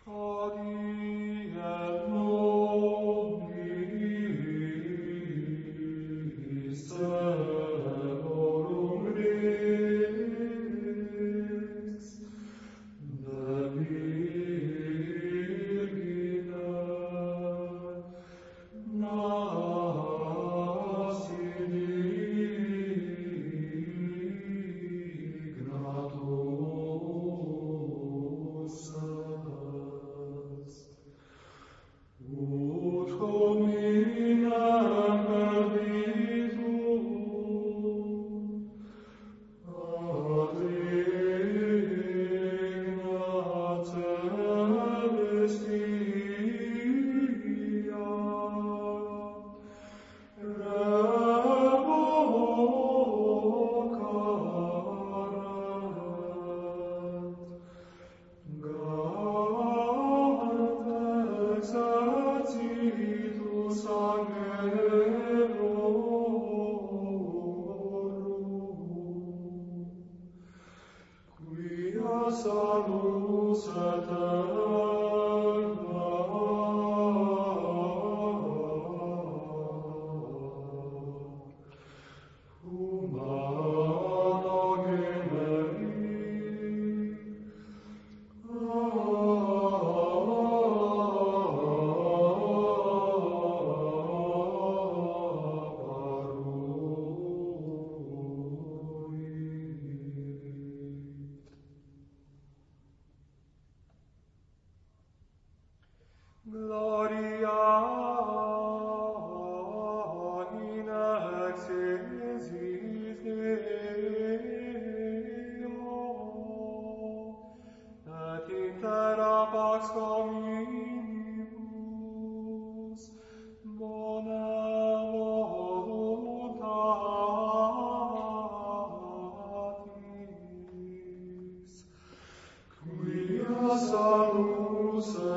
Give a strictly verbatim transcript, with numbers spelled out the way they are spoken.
Cadi et nobis celorum rex, de Virgine nascidi gratus est. Ut hominem perditum ad regna celestia revocaret, gaudet exercitus angelorum, quia salus eterna humana generi Gloria in excelsis Deo, et in terra pax hominibus bona voluntatis, quia salus